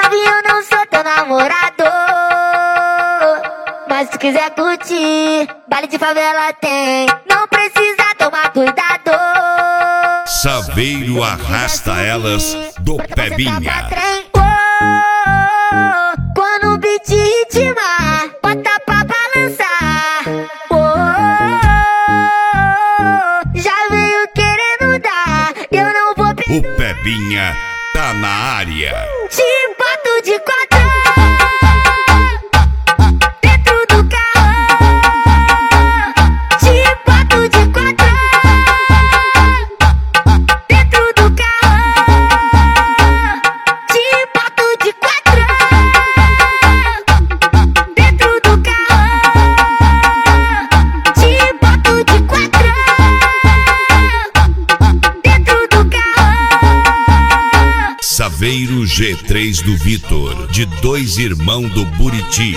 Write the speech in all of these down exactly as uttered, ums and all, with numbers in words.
Novinho, eu não sou teu namorador, mas se tu quiser curtir, baile de favela tem, não precisa tomar cuidado. Saveiro arrasta elas do Pebinha. Quando o beat ritmar, bota pra balançar. Já veio querendo dar, eu não vou perder. O Pebinha tá na área. Te boto de quatro dentro do carro. Te boto de quatro dentro do carro. Te boto de quatro dentro do carro. Te boto de quatro dentro do carro. Saveiro G três do Vitor, de dois irmãos do Buriti.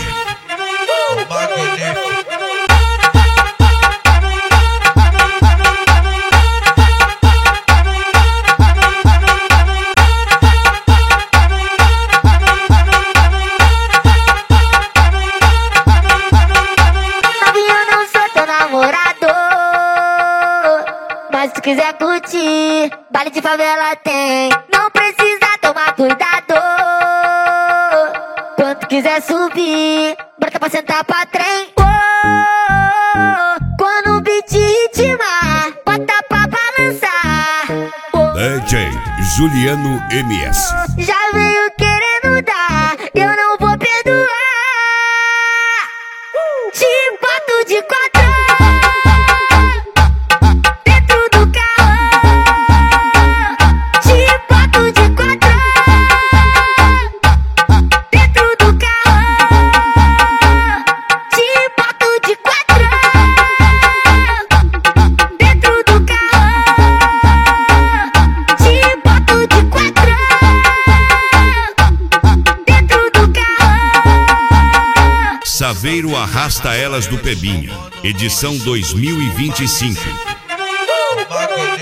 Novinho, eu não sou teu namorador, mas se tu quiser curtir, baile de favela tem, não precisa tomar cuidado. Quando tu quiser subir, brota pra sentar pra trem. Quando o beat ritmar, bota pra balançar. D J Juliano M S. Já veio querendo dar, eu não vou perdoar. Te boto de quatro dentro do carro. Te boto de quatro dentro do carro. Te boto de quatro dentro do carro. Te boto de quatro dentro do carro. Saveiro arrasta elas do Pebinha, edição dois mil e vinte e cinco.